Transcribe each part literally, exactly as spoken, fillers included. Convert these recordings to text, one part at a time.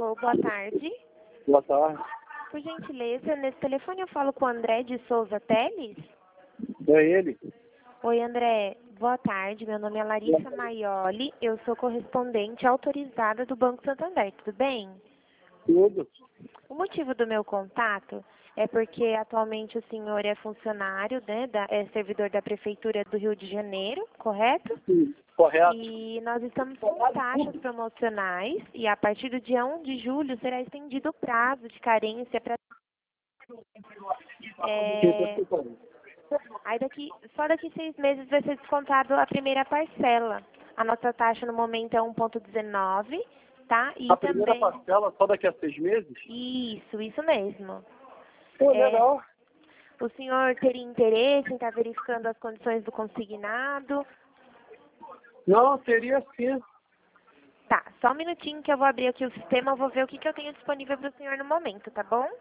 Alô, boa tarde. Boa tarde. Por gentileza, nesse telefone eu falo com o André de Souza Teles. É ele? Oi, André. Boa tarde. Meu nome é Larissa Maioli. Eu sou correspondente autorizada do Banco Santander. Tudo bem? Tudo. O motivo do meu contato é porque atualmente o senhor é funcionário, né, da, é servidor da Prefeitura do Rio de Janeiro, correto? Sim, correto. E nós estamos com taxas promocionais e a partir do dia um de julho será estendido o prazo de carência para... É, aí daqui, só daqui seis meses vai ser descontado a primeira parcela. A nossa taxa no momento é um vírgula dezenove, tá? E A primeira também... parcela só daqui a seis meses? Isso, isso mesmo. Pô, É, legal. o senhor teria interesse em estar verificando as condições do consignado? Não, teria sim. Tá, só um minutinho que eu vou abrir aqui o sistema, eu vou ver o que, que eu tenho disponível para o senhor no momento, tá bom?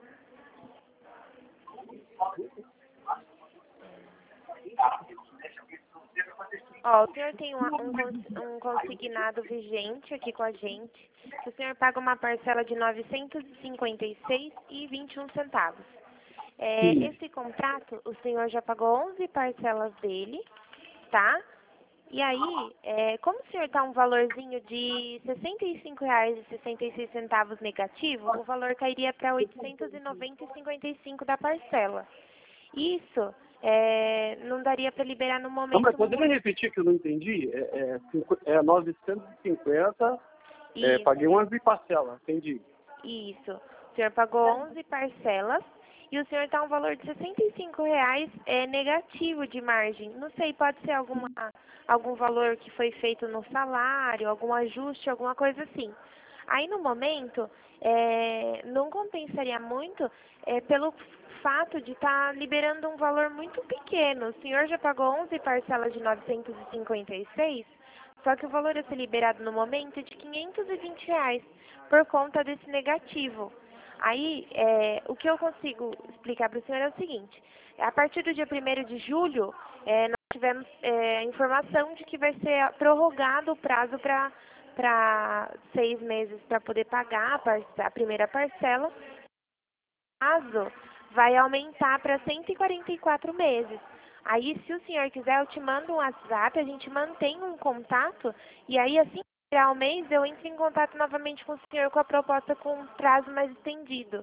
Ó, o senhor tem uma- um, cons- um consignado vigente aqui com a gente. O senhor paga uma parcela de novecentos e cinquenta e seis reais e vinte e um centavos. É, Sim. esse contrato, o senhor já pagou onze parcelas dele, tá? E aí, é, como o senhor está um valorzinho de sessenta e cinco reais e sessenta e seis centavos negativo, o valor cairia para oitocentos e noventa reais e cinquenta e cinco da parcela. Isso é, não daria para liberar no Não, mas momento poderia muito. repetir que eu não entendi? É, é, cinqu- é novecentos e cinquenta, é, Isso, paguei onze parcelas, entendi. isso. O senhor pagou onze parcelas e o senhor está um valor de sessenta e cinco reais é, negativo de margem. Não sei, pode ser alguma, algum valor que foi feito no salário, algum ajuste, alguma coisa assim. Aí, no momento, é, não compensaria muito é, pelo fato de estar liberando um valor muito pequeno. O senhor já pagou onze parcelas de novecentos e cinquenta e seis, só que o valor a ser liberado no momento é de quinhentos e vinte reais, por conta desse negativo. Aí, é, o que eu consigo explicar para o senhor é o seguinte: a partir do dia primeiro de julho, é, nós tivemos é, a informação de que vai ser prorrogado o prazo para para seis meses para poder pagar a, par a primeira parcela. O prazo vai aumentar para cento e quarenta e quatro meses. Aí, se o senhor quiser, eu te mando um WhatsApp, a gente mantém um contato, e aí, assim que virar o mês, eu entro em contato novamente com o senhor com a proposta com um prazo mais estendido.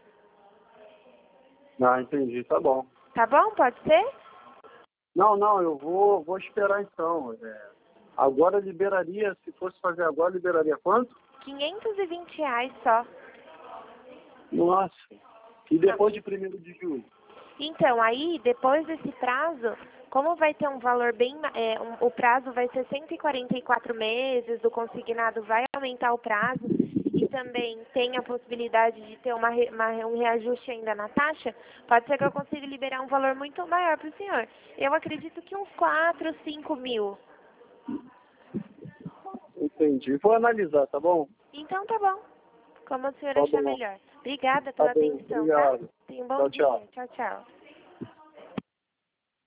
Ah, entendi, tá bom. Tá bom? Pode ser? Não, não, eu vou, vou esperar então. É, agora liberaria, se fosse fazer agora, liberaria quanto? quinhentos e vinte reais só. Nossa. E Não. depois de primeiro de julho? Então, aí, depois desse prazo, como vai ter um valor bem... É, um, o prazo vai ser cento e quarenta e quatro meses, o consignado vai aumentar o prazo e também tem a possibilidade de ter uma, re- uma, um reajuste ainda na taxa, pode ser que eu consiga liberar um valor muito maior para o senhor. Eu acredito que uns quatro, cinco mil. Entendi. Vou analisar, tá bom? Então, tá bom. Como o senhor Tá achar bom. melhor. Obrigada Tá pela bem, atenção, tá? obrigado. Tenha um bom Tchau, tchau. dia. Tchau, tchau.